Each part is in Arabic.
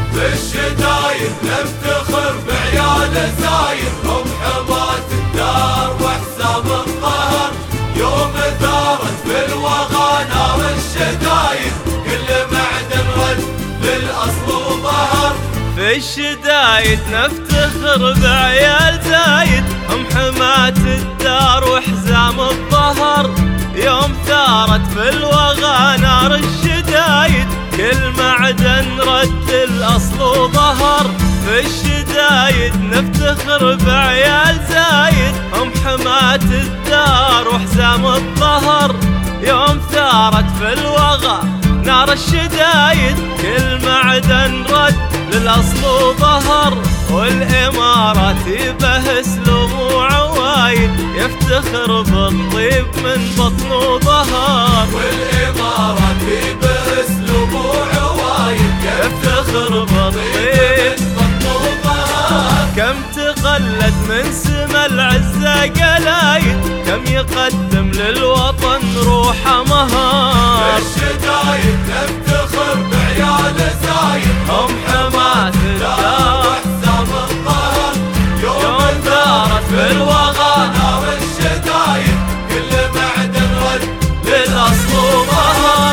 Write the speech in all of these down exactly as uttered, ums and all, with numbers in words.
بالشدايد نفتخر بعيال زايد، هم حماة الدار وحسام الظهر. يوم ثارت في الوغى نار الشدايد، كل معدن رد للأصل وظهر. في الشدايد نفتخر بعيال زايد، هم حماة الدار وحزام الظهر. يوم ثارت في الوغى نار الشدايد، كل معدن رد الأصل وظهر. في الشدايد نفتخر بعيال زايد، هم حماة الدار وحزام الظهر. يوم ثارت في الوغى نار الشدايد، كل معدن رد للأصل وظهر. والإماراتي به اسلوب وعوايد، يفتخر بالطيب من بطن وظهر. والإماراتي به اسلوب وعوايد، يفتخر بالطيب من بطن وظهر. كم تقلد من سما العزة قلايد، كم يقدم للوطن روحه مهار. الشدايد نفتخر بعيال زايد، هم حماة الدار وحسام الظهر. يوم ثارت في الوغى نار الشدايد، كل معدن رد للأصل وظهر.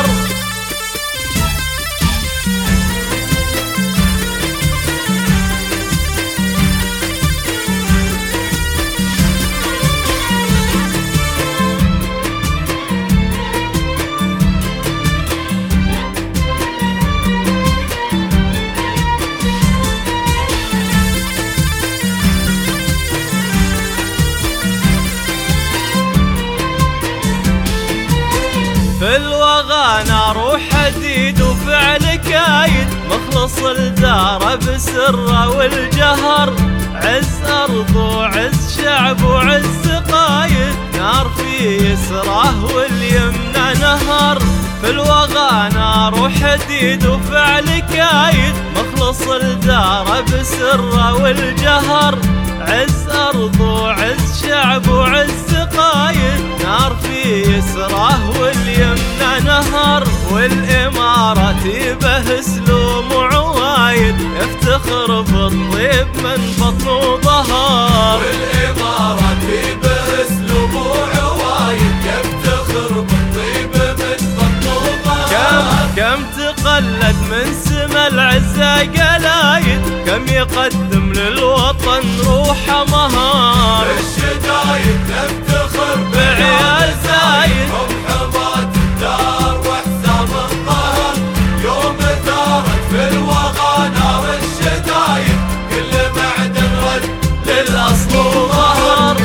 في الوغى نار وحديد وفعل كايد، مخلص الدار بسره والجهر. عز أرض وعز شعب وعز قايد، نار في يسره واليمنى نهر. في الوغى نار وحديد وفعل كايد، مخلص الدار بسره والجهر. عز أرض وعز شعب وعز قايد، نار في يسره واليمنى نهر. والإماراتي به اسلوب وعوايد، يفتخر بالطيب من بطن وظهر. والإماراتي به اسلوب وعوايد، يفتخر بالطيب من بطن وظهر. كم كم تقلد من سما العزة قلايد، كم يقدم للوطن روحه مهار. الشدايد نفتخر بعيال زايد، هم حماة الدار وحسام الظهر. يوم ثارت في الوغى نار الشدايد، كل معدن رد للأصل وظهر.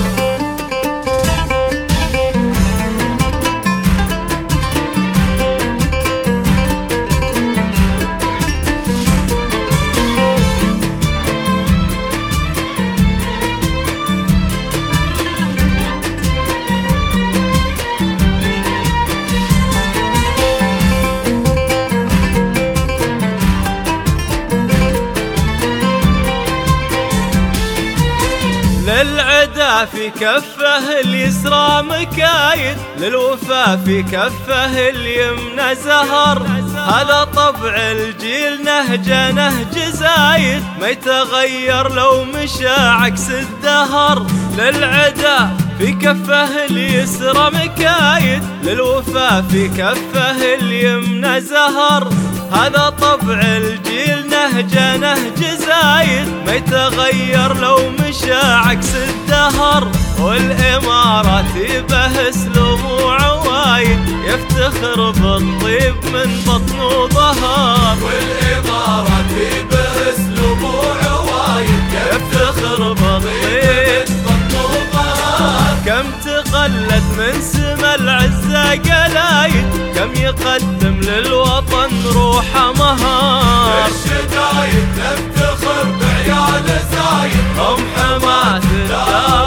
للعدا في كفه اليسرى مكايد، للوفا في كفه اليمنى زهر. هذا طبع الجيل نهجه نهج زايد، ما يتغير لو مشى عكس الدهر. للعدا في كفه اليسرى مكايد، للوفا في كفه اليمنى زهر. هذا طبع الجيل نهجه نهج زايد، ما يتغير لو مشى عكس الدهر. والإماراتي به اسلوب وعوايد، يفتخر بالطيب من بطن وظهر. والإماراتي به اسلوب وعوايد، يفتخر بالطيب من بطن وظهر. كم تقلد من سما العزة قلايد، كم يقدم للوطن روحه مهار. الشدايد نفتخر بعيال زايد، هم حماة الدار